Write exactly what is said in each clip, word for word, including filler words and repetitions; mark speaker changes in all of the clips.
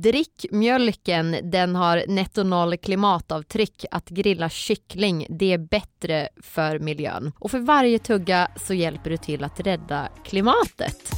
Speaker 1: Drick mjölken, den har netto noll klimatavtryck. Att grilla kyckling, det är bättre för miljön. Och för varje tugga så hjälper du till att rädda klimatet.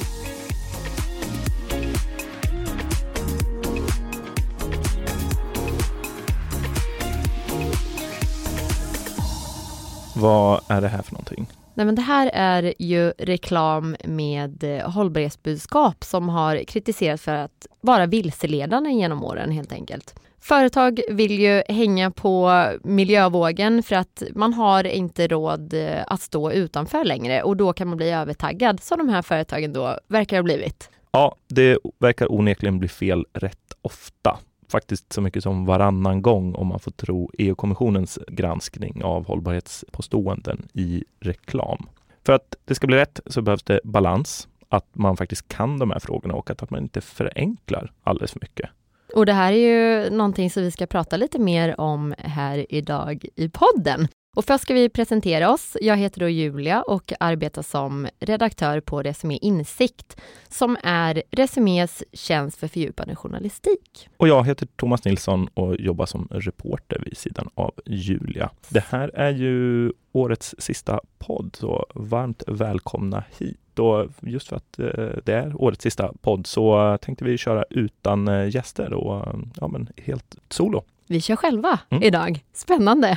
Speaker 2: Vad är det här för någonting?
Speaker 1: Nej, men det här är ju reklam med hållbarhetsbudskap som har kritiserats för att vara vilseledande genom åren helt enkelt. Företag vill ju hänga på miljövågen för att man har inte råd att stå utanför längre och då kan man bli övertaggad, som de här företagen då verkar ha blivit.
Speaker 2: Ja, det verkar onekligen bli fel rätt ofta. Faktiskt så mycket som varannan gång om man får tro E U-kommissionens granskning av hållbarhetspåståenden i reklam. För att det ska bli rätt så behövs det balans, att man faktiskt kan de här frågorna och att man inte förenklar alldeles för mycket.
Speaker 1: Och det här är ju någonting som vi ska prata lite mer om här idag i podden. Och först ska vi presentera oss. Jag heter då Julia och arbetar som redaktör på Resumé Insikt, som är Resumés tjänst för fördjupande journalistik.
Speaker 2: Och jag heter Thomas Nilsson och jobbar som reporter vid sidan av Julia. Det här är ju årets sista podd, så varmt välkomna hit. Och just för att det är årets sista podd så tänkte vi köra utan gäster och ja, men helt solo.
Speaker 1: Vi kör själva
Speaker 2: mm.
Speaker 1: idag. Spännande!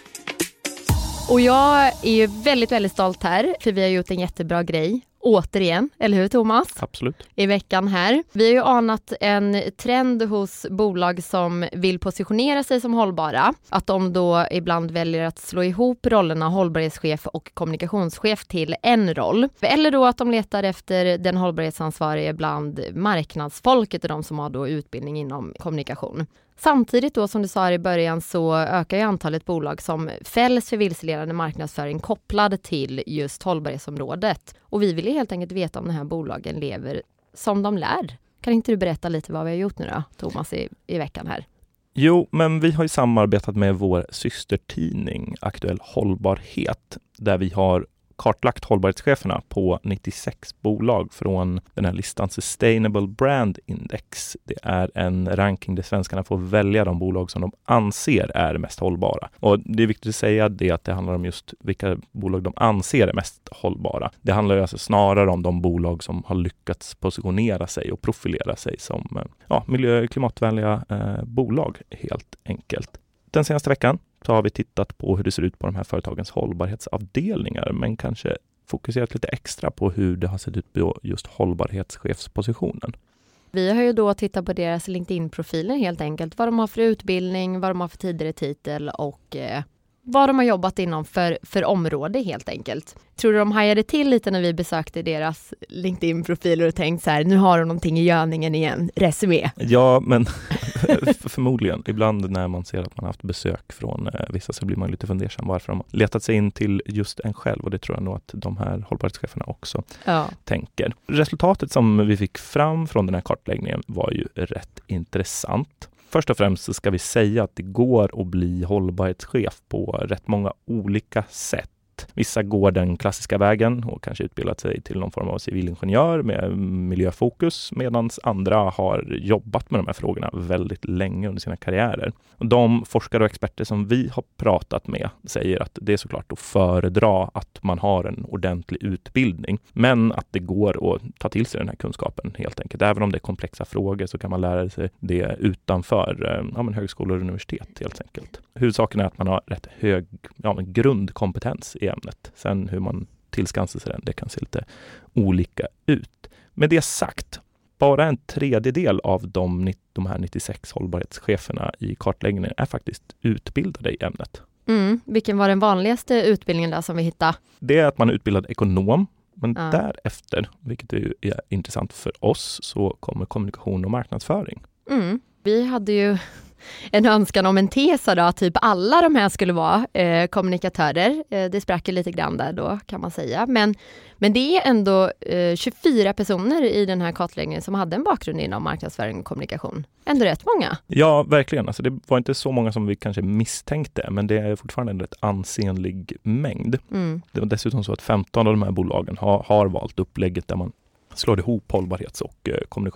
Speaker 1: Och jag är ju väldigt, väldigt stolt här, för vi har gjort en jättebra grej. Återigen, eller hur Thomas?
Speaker 2: Absolut.
Speaker 1: I veckan här. Vi har ju anat en trend hos bolag som vill positionera sig som hållbara. Att de då ibland väljer att slå ihop rollerna hållbarhetschef och kommunikationschef till en roll. Eller då att de letar efter den hållbarhetsansvarige bland marknadsfolket och de som har då utbildning inom kommunikation. Samtidigt då, som du sa i början, så ökar ju antalet bolag som fälls för vilseledande marknadsföring kopplad till just hållbarhetsområdet. Och vi vill ju helt enkelt veta om de här bolagen lever som de lär. Kan inte du berätta lite vad vi har gjort nu då, Thomas, i, i veckan här?
Speaker 2: Jo, men vi har ju samarbetat med vår systertidning Aktuell Hållbarhet, där vi har kartlagt hållbarhetscheferna på nittiosex bolag från den här listan Sustainable Brand Index. Det är en ranking där svenskarna får välja de bolag som de anser är mest hållbara. Och det är viktigt att säga det att det handlar om just vilka bolag de anser är mest hållbara. Det handlar ju alltså snarare om de bolag som har lyckats positionera sig och profilera sig som ja, miljö- och klimatvänliga eh, bolag helt enkelt. Den senaste veckan så har vi tittat på hur det ser ut på de här företagens hållbarhetsavdelningar, men kanske fokuserat lite extra på hur det har sett ut på just hållbarhetschefspositionen.
Speaker 1: Vi har ju då tittat på deras LinkedIn-profiler helt enkelt. Vad de har för utbildning, vad de har för tidigare titel och eh, vad de har jobbat inom för, för område helt enkelt. Tror du de hajade till lite när vi besökte deras LinkedIn-profiler och tänkte så här, nu har de någonting i görningen igen, Resumé?
Speaker 2: Ja, men förmodligen. Ibland när man ser att man har haft besök från eh, vissa så blir man lite fundersam varför de har letat sig in till just en själv, och det tror jag nog att de här hållbarhetscheferna också ja. tänker. Resultatet som vi fick fram från den här kartläggningen var ju rätt intressant. Först och främst så ska vi säga att det går att bli hållbarhetschef på rätt många olika sätt. Vissa går den klassiska vägen och kanske utbildat sig till någon form av civilingenjör med miljöfokus, medan andra har jobbat med de här frågorna väldigt länge under sina karriärer. Och de forskare och experter som vi har pratat med säger att det är såklart att föredra att man har en ordentlig utbildning, men att det går att ta till sig den här kunskapen helt enkelt. Även om det är komplexa frågor så kan man lära sig det utanför ja, men högskolor och universitet helt enkelt. Huvudsaken är att man har rätt hög ja, men grundkompetens i ämnet. Sen hur man tillskansar sig den, det kan se lite olika ut. Med det sagt, bara en tredjedel av de, de här nittiosex hållbarhetscheferna i kartläggningen är faktiskt utbildade i ämnet.
Speaker 1: Mm. Vilken var den vanligaste utbildningen där som vi hittade?
Speaker 2: Det är att man är utbildad ekonom, men
Speaker 1: ja.
Speaker 2: därefter, vilket är, är intressant för oss, så kommer kommunikation och marknadsföring.
Speaker 1: Mm. Vi hade ju en önskan om en tes då, att typ alla de här skulle vara eh, kommunikatörer. Eh, det sprack lite grann där då kan man säga. Men, men det är ändå eh, tjugofyra personer i den här kartläggningen som hade en bakgrund inom marknadsföring och kommunikation. Ändå rätt många.
Speaker 2: Ja, verkligen. Alltså, det var inte så många som vi kanske misstänkte, men det är fortfarande en rätt ansenlig mängd.
Speaker 1: Mm.
Speaker 2: Det var dessutom så att femton av de här bolagen har, har valt upplägget där man slår ihop hållbarhets- och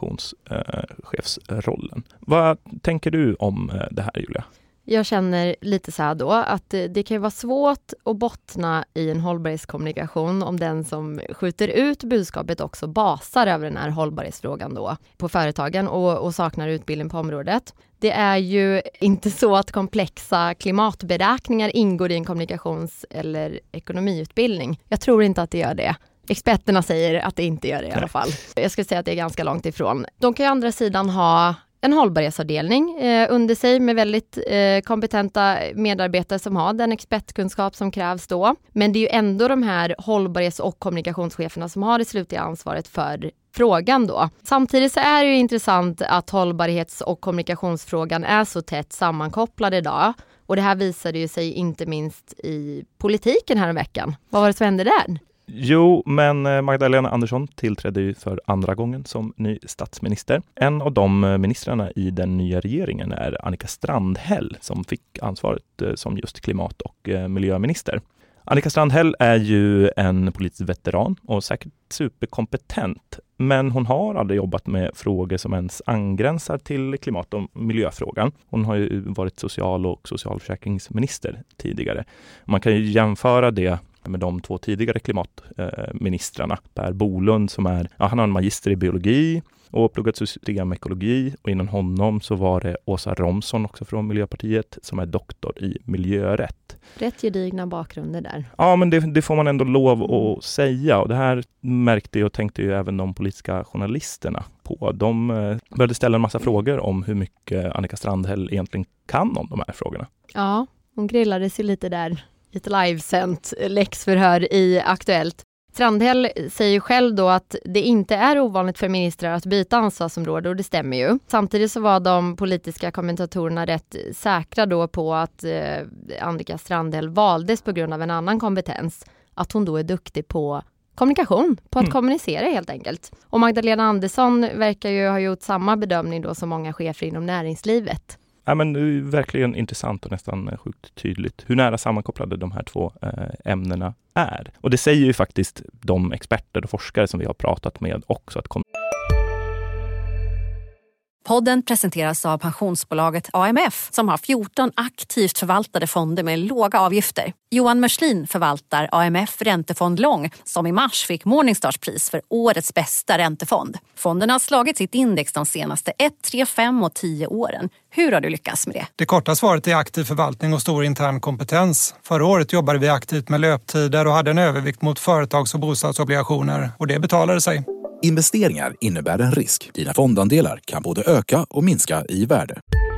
Speaker 2: kommunikationschefsrollen. Vad tänker du om det här, Julia?
Speaker 1: Jag känner lite så här då att det kan vara svårt att bottna i en hållbarhetskommunikation om den som skjuter ut budskapet också basar över den här hållbarhetsfrågan då på företagen och, och saknar utbildning på området. Det är ju inte så att komplexa klimatberäkningar ingår i en kommunikations- eller ekonomiutbildning. Jag tror inte att det gör det. Experterna säger att det inte gör det i alla fall. Jag skulle säga att det är ganska långt ifrån. De kan ju å andra sidan ha en hållbarhetsavdelning eh, under sig med väldigt eh, kompetenta medarbetare som har den expertkunskap som krävs då. Men det är ju ändå de här hållbarhets- och kommunikationscheferna som har det slutliga ansvaret för frågan då. Samtidigt så är det ju intressant att hållbarhets- och kommunikationsfrågan är så tätt sammankopplade idag. Och det här visade ju sig inte minst i politiken här en veckan. Vad var det som hände där?
Speaker 2: Jo, men Magdalena Andersson tillträdde ju för andra gången som ny statsminister. En av de ministrarna i den nya regeringen är Annika Strandhäll som fick ansvaret som just klimat- och miljöminister. Annika Strandhäll är ju en politisk veteran och säkert superkompetent, men hon har aldrig jobbat med frågor som ens angränsar till klimat- och miljöfrågan. Hon har ju varit social- och socialförsäkringsminister tidigare. Man kan ju jämföra det med de två tidigare klimatministrarna. Per Bolund som är, ja, han har en magister i biologi och pluggat systemekologi, och innan honom så var det Åsa Romson också från Miljöpartiet som är doktor i miljörätt.
Speaker 1: Rätt gedigna bakgrunder där.
Speaker 2: Ja, men det, det får man ändå lov att säga, och det här märkte jag och tänkte ju även de politiska journalisterna på. De började ställa en massa frågor om hur mycket Annika Strandhäll egentligen kan om de här frågorna.
Speaker 1: Ja, hon grillade sig lite där. Ett livesänt läxförhör i Aktuellt. Strandhäll säger själv då att det inte är ovanligt för ministrar att byta ansvarsområde, och det stämmer ju. Samtidigt så var de politiska kommentatorerna rätt säkra då på att eh, Annika Strandhäll valdes på grund av en annan kompetens. Att hon då är duktig på kommunikation, på att mm. kommunicera helt enkelt. Och Magdalena Andersson verkar ju ha gjort samma bedömning då som många chefer inom näringslivet.
Speaker 2: Ja, men det är verkligen intressant och nästan sjukt tydligt hur nära sammankopplade de här två eh, ämnena är. Och det säger ju faktiskt de experter och forskare som vi har pratat med också. Att kom-
Speaker 3: Podden presenteras av pensionsbolaget A M F som har fjorton aktivt förvaltade fonder med låga avgifter. Johan Mörslin förvaltar A M F Räntefond Lång som i mars fick Morningstarspris för årets bästa räntefond. Fonden har slagit sitt index de senaste ett, tre, fem och tio åren. Hur har du lyckats med det?
Speaker 4: Det korta svaret är aktiv förvaltning och stor intern kompetens. Förra året jobbade vi aktivt med löptider och hade en övervikt mot företags- och bostadsobligationer, och det betalade sig.
Speaker 5: Investeringar innebär en risk. Dina fondandelar kan både öka och minska i värde.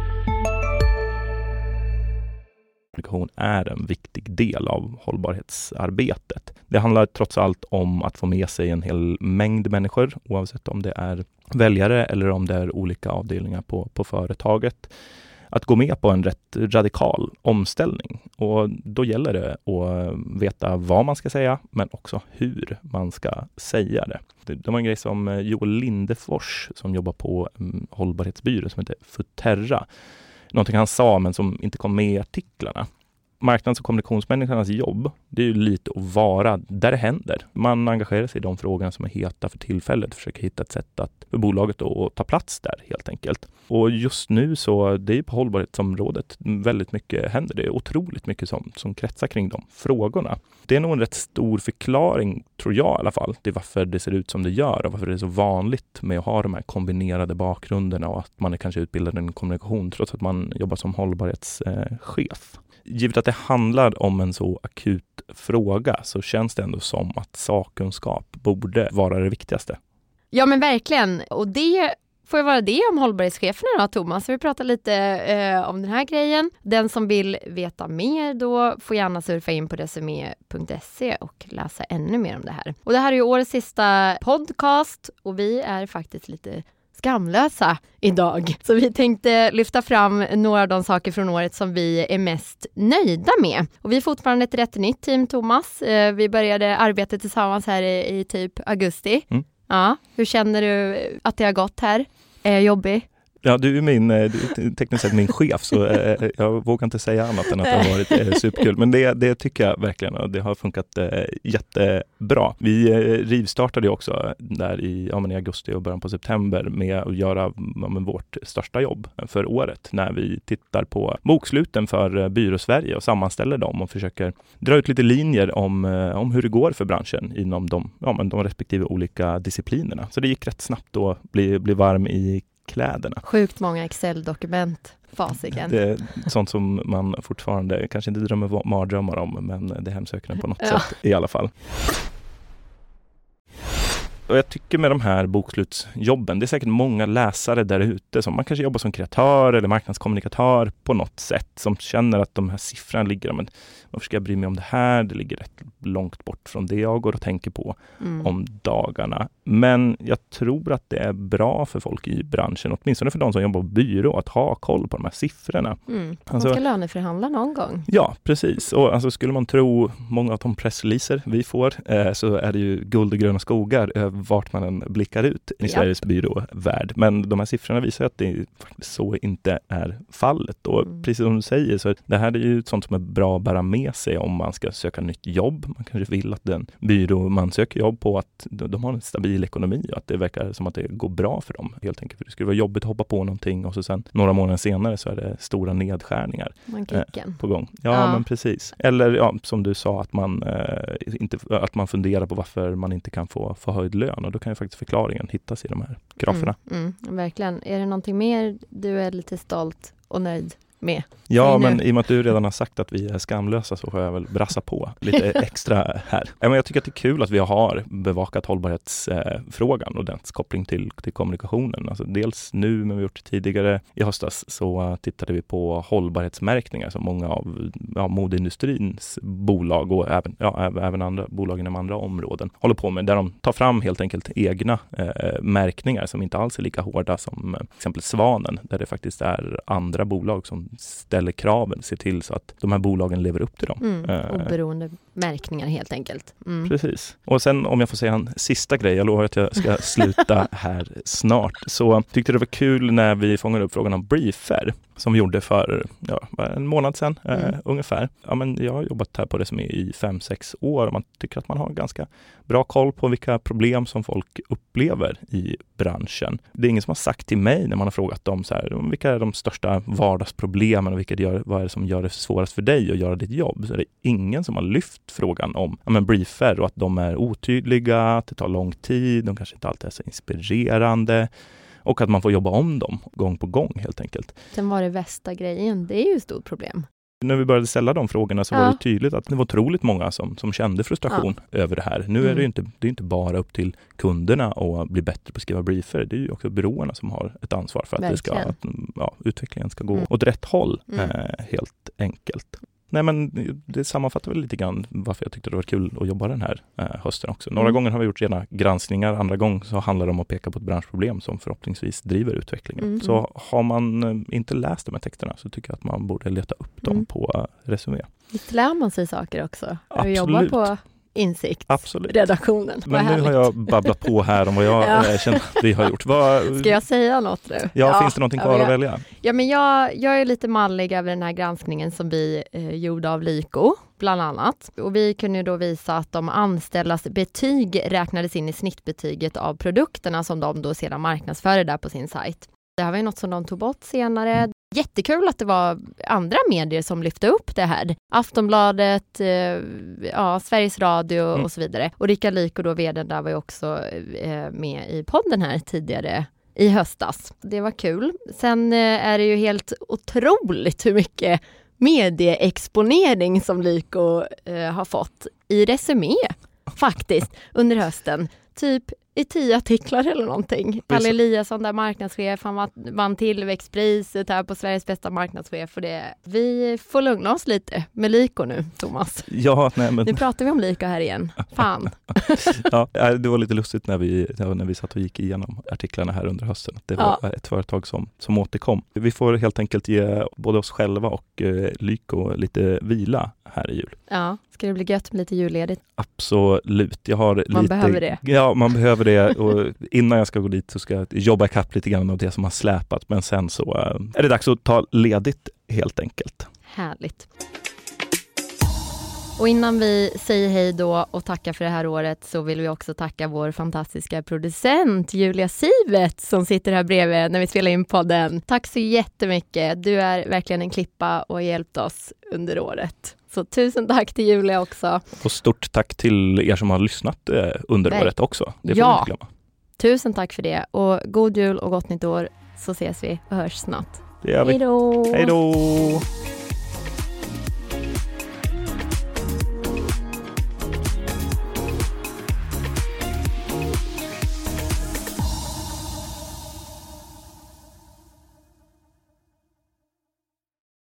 Speaker 2: Kommunikation är en viktig del av hållbarhetsarbetet. Det handlar trots allt om att få med sig en hel mängd människor, oavsett om det är väljare eller om det är olika avdelningar på, på företaget, att gå med på en rätt radikal omställning. Och då gäller det att veta vad man ska säga, men också hur man ska säga det. Det var en grej som Joel Lindefors som jobbar på en hållbarhetsbyrå som heter Futerra. Någonting han sa men som inte kom med i artiklarna. Marknads- och kommunikationsmänniskornas jobb, det är ju lite att vara där det händer. Man engagerar sig i de frågorna som är heta för tillfället, försöker hitta ett sätt att, för bolaget att ta plats där helt enkelt. Och just nu så, det är ju på hållbarhetsområdet väldigt mycket händer. Det är otroligt mycket som, som kretsar kring de frågorna. Det är nog en rätt stor förklaring, tror jag i alla fall, till varför det ser ut som det gör och varför det är så vanligt med att ha de här kombinerade bakgrunderna och att man är kanske utbildad i kommunikation trots att man jobbar som hållbarhetschef. Givet att det handlar om en så akut fråga så känns det ändå som att sakkunskap borde vara det viktigaste.
Speaker 1: Ja men verkligen, och det får ju vara det om hållbarhetscheferna då, Thomas. Vi pratar lite eh, om den här grejen. Den som vill veta mer då får gärna surfa in på resumé punkt se och läsa ännu mer om det här. Och det här är ju årets sista podcast och vi är faktiskt lite skamlösa idag. Så vi tänkte lyfta fram några av de saker från året som vi är mest nöjda med. Och vi är fortfarande ett rätt nytt team, Thomas. Eh, vi började arbeta tillsammans här i, i typ augusti. Mm. Ja, hur känner du att det har gått här? Är jag jobbig?
Speaker 2: Ja, du är min, du är tekniskt sett min chef, så eh, jag vågar inte säga annat än att det har varit eh, superkul. Men det, det tycker jag verkligen, och det har funkat eh, jättebra. Vi eh, rivstartade också där i, ja, men i augusti och början på september med att göra ja, men vårt största jobb för året, när vi tittar på boksluten för Byrå-Sverige och sammanställer dem och försöker dra ut lite linjer om, eh, om hur det går för branschen inom de, ja, men de respektive olika disciplinerna. Så det gick rätt snabbt att bli, bli varm i kläderna.
Speaker 1: Sjukt många Excel-dokument, fasiken.
Speaker 2: Det är sånt som man fortfarande kanske inte drömmer mardrömmar om, men det hemsöker den på något ja. sätt i alla fall. Och jag tycker med de här bokslutsjobben, det är säkert många läsare där ute som man kanske jobbar som kreatör eller marknadskommunikatör på något sätt, som känner att de här siffrorna ligger, men varför ska jag bry mig om det här? Det ligger rätt långt bort från det jag går och tänker på mm. om dagarna. Men jag tror att det är bra för folk i branschen, åtminstone för de som jobbar på byrå, att ha koll på de här siffrorna.
Speaker 1: Mm. Man ska alltså, löneförhandla någon gång.
Speaker 2: Ja, precis. Och alltså, skulle man tro många av de pressreleaser vi får eh, så är det ju guld och gröna skogar över vart man än blickar ut i Sveriges yep. byråvärld. Men de här siffrorna visar att det faktiskt så inte är fallet. Och mm. precis som du säger, så det här är ju ett sånt som är bra att bära med sig om man ska söka nytt jobb. Man kanske vill att den byrå man söker jobb på, att de har en stabil ekonomi och att det verkar som att det går bra för dem, helt enkelt. För det skulle vara jobbigt att hoppa på någonting och så sen några månader senare så är det stora nedskärningar eh, på gång. Ja, ja, men precis. Eller ja, som du sa, att man, eh, inte, att man funderar på varför man inte kan få, få höjd lön, och då kan ju faktiskt förklaringen hittas i de här graferna.
Speaker 1: Mm, mm, verkligen. Är det någonting mer du är lite stolt och nöjd med?
Speaker 2: Ja, men i och med att du redan har sagt att vi är skamlösa så får jag väl brassa på lite extra här. Jag tycker att det är kul att vi har bevakat hållbarhetsfrågan och dess koppling till, till kommunikationen. Alltså dels nu, men vi har gjort det tidigare i höstas, så tittade vi på hållbarhetsmärkningar som många av ja, modeindustrins bolag och även, ja, även andra bolag inom andra områden håller på med, där de tar fram helt enkelt egna eh, märkningar som inte alls är lika hårda som till exempel Svanen, där det faktiskt är andra bolag som ställer kraven, ser till så att de här bolagen lever upp till dem.
Speaker 1: Mm, oberoende märkningar helt enkelt. Mm.
Speaker 2: Precis. Och sen om jag får säga en sista grej, jag lovar att jag ska sluta här snart, så tyckte det var kul när vi fångade upp frågan om briefer som vi gjorde för ja, en månad sedan mm. eh, ungefär. Ja, men jag har jobbat här på Resumé i fem, sex år och man tycker att man har ganska bra koll på vilka problem som folk upplever i branschen. Det är ingen som har sagt till mig när man har frågat dem så här, vilka är de största vardagsproblemen och vilka det gör, vad är det som gör det svårast för dig att göra ditt jobb. Så det är ingen som har lyft frågan om ja, men briefer och att de är otydliga, att det tar lång tid, de kanske inte alltid är så inspirerande. Och att man får jobba om dem gång på gång helt enkelt.
Speaker 1: Sen var det värsta grejen, det är ju ett stort problem.
Speaker 2: När vi började ställa de frågorna så ja. var det tydligt att det var otroligt många som, som kände frustration ja. över det här. Nu mm. är det ju inte, det är inte bara upp till kunderna att bli bättre på att skriva briefer. Det är ju också byråerna som har ett ansvar för att, det ska, att ja, utvecklingen ska gå mm. åt rätt håll mm. eh, helt enkelt. Nej, men det sammanfattar väl lite grann varför jag tyckte det var kul att jobba den här eh, hösten också. Några mm. gånger har vi gjort rena granskningar, andra gånger så handlar det om att peka på ett branschproblem som förhoppningsvis driver utvecklingen. Mm. Så har man eh, inte läst de här texterna så tycker jag att man borde leta upp dem mm. på eh, Resumé.
Speaker 1: Visst lär man sig saker också?
Speaker 2: Absolut.
Speaker 1: Jobbar på insikt, Absolut. redaktionen.
Speaker 2: Men nu har jag babblat på här om vad jag ja. känner att vi har gjort. Vad...
Speaker 1: Ska jag säga något nu?
Speaker 2: Ja, ja finns det någonting kvar ja, jag... att välja?
Speaker 1: Ja, men jag, jag är lite mallig över den här granskningen som vi eh, gjorde av Lyko, bland annat. Och vi kunde ju då visa att de anställdas betyg räknades in i snittbetyget av produkterna som de då sedan marknadsförde där på sin sajt. Det här var ju något som de tog bort senare. Mm. Jättekul att det var andra medier som lyfte upp det här. Aftonbladet, eh, ja, Sveriges Radio mm. och så vidare. Och Rickard Lyko, då vd:n där, var ju också eh, med i podden här tidigare i höstas. Det var kul. Sen eh, är det ju helt otroligt hur mycket medieexponering som Lyko eh, har fått i Resumé faktiskt under hösten. Typ i tio artiklar eller någonting. Kalle Eliasson, där marknadschef, han vann tillväxtpriset här på Sveriges bästa marknadschef. Och det. Vi får lugna oss lite med Lyko nu, Thomas.
Speaker 2: Ja, nej, men...
Speaker 1: Nu pratar vi om Lyko här igen. Fan.
Speaker 2: Ja, det var lite lustigt när vi, när vi satt och gick igenom artiklarna här under hösten. Det var ja. ett företag som, som återkom. Vi får helt enkelt ge både oss själva och eh, Lyko lite vila här i jul.
Speaker 1: Ja, ska det bli gött med lite julledigt?
Speaker 2: Absolut. Jag har
Speaker 1: man
Speaker 2: lite,
Speaker 1: behöver det.
Speaker 2: Ja, man behöver det. Och innan jag ska gå dit så ska jag jobba ikapp lite grann av det som har släpat. Men sen så är det dags att ta ledigt helt enkelt.
Speaker 1: Härligt. Och innan vi säger hej då och tackar för det här året så vill vi också tacka vår fantastiska producent Julia Sivet som sitter här bredvid när vi spelar in podden. Tack så jättemycket. Du är verkligen en klippa och har hjälpt oss under året. Så tusen tack till Julia också.
Speaker 2: Och stort tack till er som har lyssnat under Nej. året också. Det får
Speaker 1: ja.
Speaker 2: vi inte glömma.
Speaker 1: Tusen tack för det. Och god jul och gott nytt år så ses vi och hörs snart.
Speaker 2: Det gör vi.
Speaker 1: Hej då!
Speaker 2: Hej då!